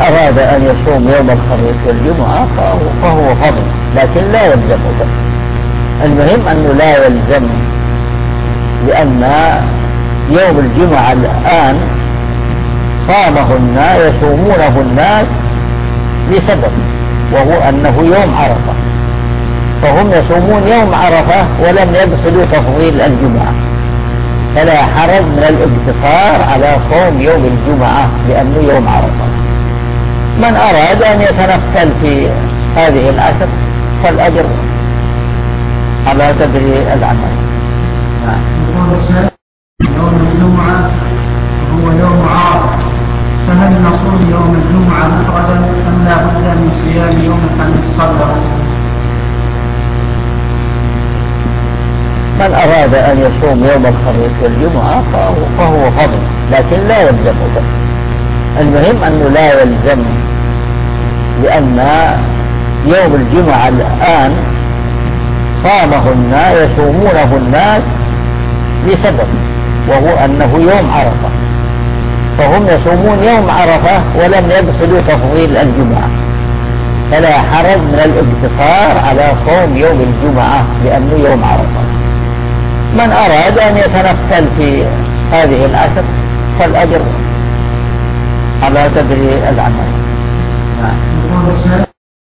أراد أن يصوم يوم الخميس والجمعة فهو فضل، لكن لا يلزمه. المهم أنه لا يلزم، لأن يوم الجمعة الآن صامه الناس يصومونه الناس لسبب، وهو أنه يوم عرفة، فهم يصومون يوم عرفة ولم يقصدوا تفضيل الجمعة، فلا حرج من الاقتصار على صوم يوم الجمعة لأنه يوم عرفة. من أراد أن يتنفل في هذه العشر فالأجر على قدر العمل. يوم الجمعة هو يوم عرفة، فهل نصوم يوم الجمعة مفردا أم لا بد من صيام يوم الخميس قبله؟ من أراد أن يصوم يوم الخميس والجمعة فهو فضل، لكن لا يلزمه. المهم أنه لا يلزم، لأن يوم الجمعة الآن صامه الناس يصومونه الناس لسبب، وهو أنه يوم عرفة، فهم يصومون يوم عرفة ولم يقصدوا تفضيل الجمعة، فلا حرج من الاقتصار على صوم يوم الجمعة لأنه يوم عرفة. من أراد أن يتنفل في هذه العشر فالأجر على قدر العمل.